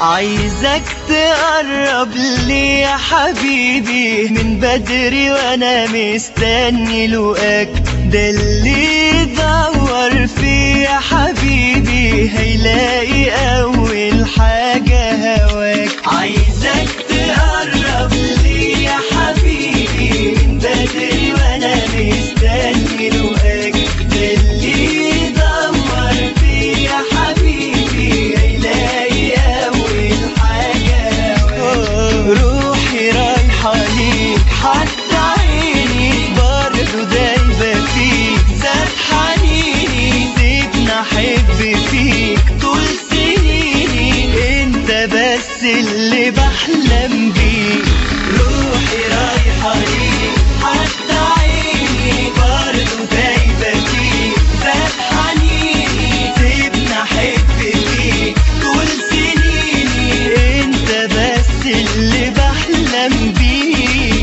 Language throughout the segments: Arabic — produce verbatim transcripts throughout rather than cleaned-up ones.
عايزك تقرب لي يا حبيبي من بدري وانا مستني لقاك. ده اللي يدور فيه يا حبيبي هيلاقي اول حاجة هواك. عايزك تقرب لي يا حبيبي من بدري وانا مستني لقاك. ده اللي يدور فيه يا حبيبي هيلاقي اول حاجة هواك. روحي رايحة ليك حتى عيني برضو دايبة فيك. زاد حنيني سيبني احب فيك طول سنيني. انت بس اللي بحلم بيه. روحي رايحة ليك حتى عيني برضو دايبة فيك. زاد حنيني سيبني احب فيك طول سنيني. انت بس اللي بحلم بيه.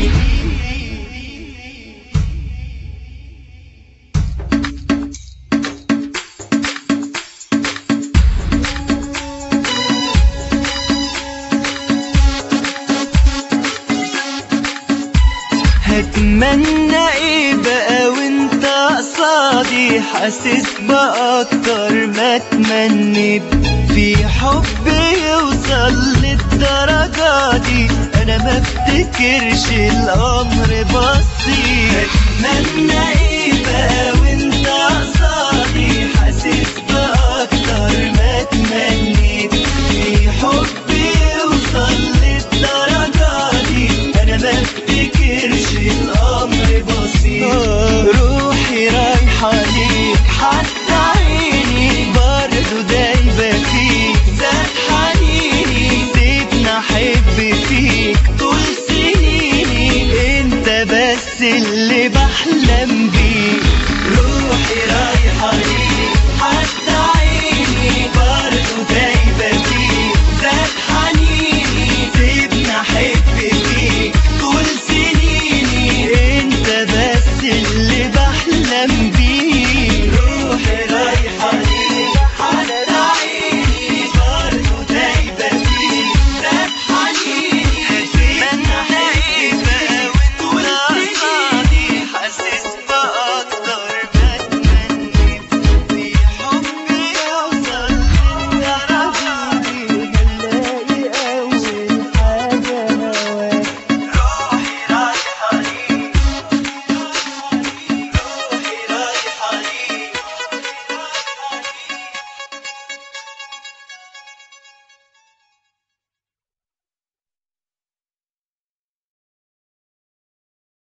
هتمنى ايه بقى وانت قصادي؟ حاسس باكتر ما تمنيت في حب يوصل للدرجة دي. انا ما افتكرش الامر بسيط. هتمنى ايه بقى وانت قصادي؟ حاسس باكتر ما تمنيت في حب يوصل للدرجة دي. انا ما افتكرش الامر بسيط. روحي رايحة ليك حتى عيني برضو دايبة فيك. زاد حنيني سيبني احب فيك طول سنيني. انت بس اللي بحلم بيه. روحي رايحة ليك